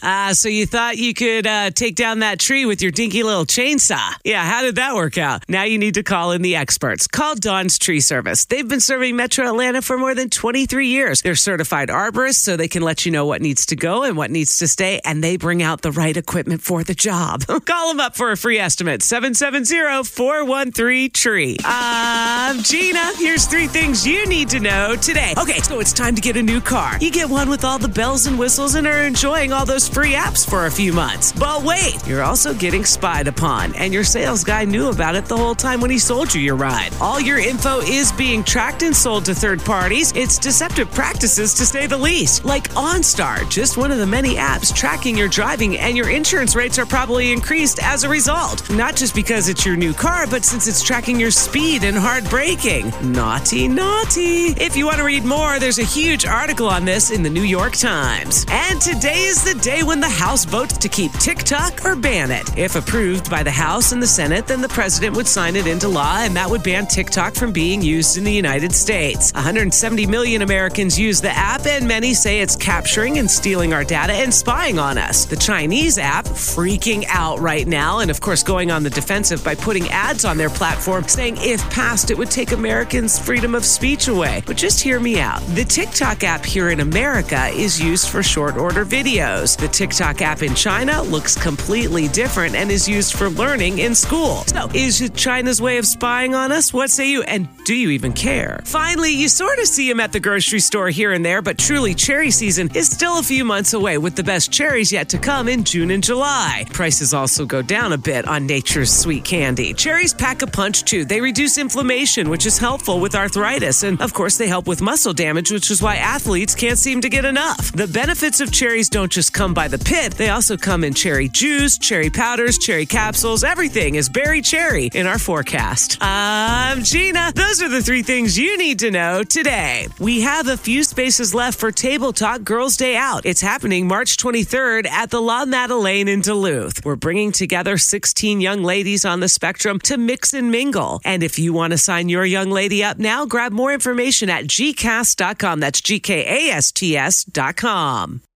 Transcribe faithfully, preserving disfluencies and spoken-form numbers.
Ah, so you thought you could uh, take down that tree with your dinky little chainsaw. Yeah, how did that work out? Now you need to call in the experts. Call Dawn's Tree Service. They've been serving Metro Atlanta for more than twenty-three years. They're certified arborists, so they can let you know what needs to go and what needs to stay, and they bring out the right equipment for the job. Call them up for a free estimate. seven seven zero, four one three, T R E E. I'm Gina. Here's three things you need to know today. Okay, so it's time to get a new car. You get one with all the bells and whistles and are enjoying all those free apps for a few months. But wait, you're also getting spied upon, and your sales guy knew about it the whole time when he sold you your ride. All your info is being tracked and sold to third parties. It's deceptive practices, to say the least. Like OnStar, just one of the many apps tracking your driving, and your insurance rates are probably increased as a result. Not just because it's your new car, but since it's tracking your speed and hard braking. Naughty, naughty. If you want to read more, there's a huge article on this in the New York Times. And today is the day when the House votes to keep TikTok or ban it. If approved by the House and the Senate, then the president would sign it into law, and that would ban TikTok from being used in the United States. one hundred seventy million Americans use the app, and many say it's capturing and stealing our data and spying on us. The Chinese app, freaking out right now, and of course going on the defensive by putting ads on their platform saying if passed, it would take Americans' freedom of speech away. But just hear me out. The TikTok app here in America is used for short order videos. The TikTok app in China looks completely different and is used for learning in school. So, is it China's way of spying on us? What say you? And do you even care? Finally, you sort of see them at the grocery store here and there, but truly cherry season is still a few months away, with the best cherries yet to come in June and July. Prices also go down a bit on nature's sweet candy. Cherries pack a punch too. They reduce inflammation, which is helpful with arthritis, and of course they help with muscle damage, which is why athletes can't seem to get enough. The benefits of cherries don't just come by the pit, they also come in cherry juice, cherry powders, cherry capsules. Everything is berry cherry in our forecast. I'm Gina. Those are the three things you need to know today. We have a few spaces left for Table Talk Girls Day Out. It's happening March twenty-third at the La Madeleine in Duluth. We're bringing together sixteen young ladies on the spectrum to mix and mingle. And if you want to sign your young lady up now, grab more information at G cast dot com. That's G K A S T S dot com.